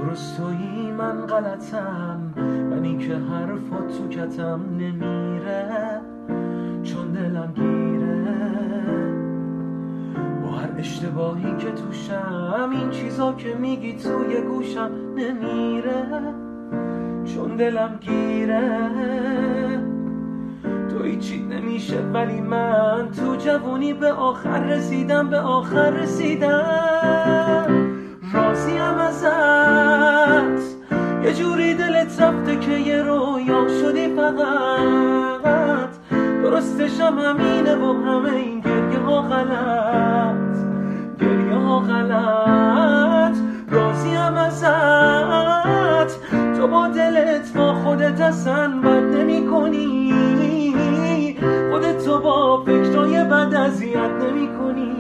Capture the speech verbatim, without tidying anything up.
درست تویی من غلطم، منی که حرفات تو کتم نمیره چون دلم گیره. با هر اشتباهی که توشم این چیزا که میگی توی گوشم نمیره چون دلم گیره. تو هیچی نمیشه ولی من تو جوانی به آخر رسیدم، به آخر رسیدم. راضیم ازت یه جوری دلت رفته که یه رویا شدی فقط. درستشم همینه و همه این گریه ها غلط، گریه ها غلط. راضیم ازت تو با دلت با خودت اصلا بد نمی کنی، خودت تو با فکرای بد اذیت نمی کنی.